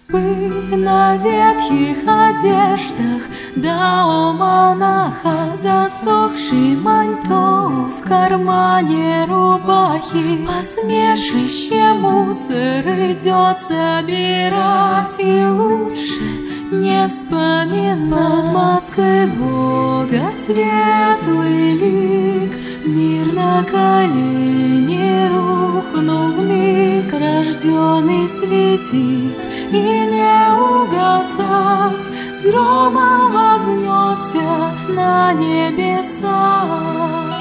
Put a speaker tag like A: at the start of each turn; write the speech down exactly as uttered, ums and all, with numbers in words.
A: Пыль на ветхих одеждах, да у монаха засохший маньто в кармане рубахи. Посмешище мусор идет собирать, и лучше не вспоминать. Над маской Бога светлый лик, мир на колени рухнул вмиг, рожденный светить и не угасать, с громом вознесся на небеса.